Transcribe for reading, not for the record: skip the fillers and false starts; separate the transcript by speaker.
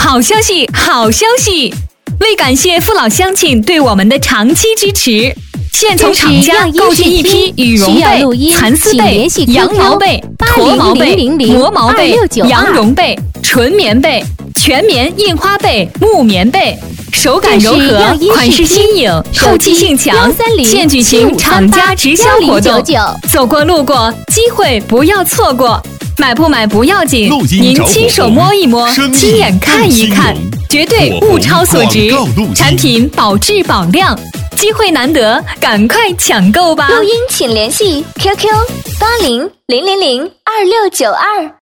Speaker 1: 好消息，好消息！为感谢父老乡亲对我们的长期支持，现从厂家购进一批羽绒被、蚕丝被、羊毛被、驼毛被、磨毛被、羊绒被、纯棉被、全棉印花被、木棉被，手感柔和，款式新颖，透气性强。现举行厂家直销活动，走过路过，机会不要错过。买不买不要紧，您亲手摸一摸，亲眼看一看，绝对物超所值，产品保质保量，机会难得，赶快抢购吧！
Speaker 2: 录音请联系 QQ8000002692。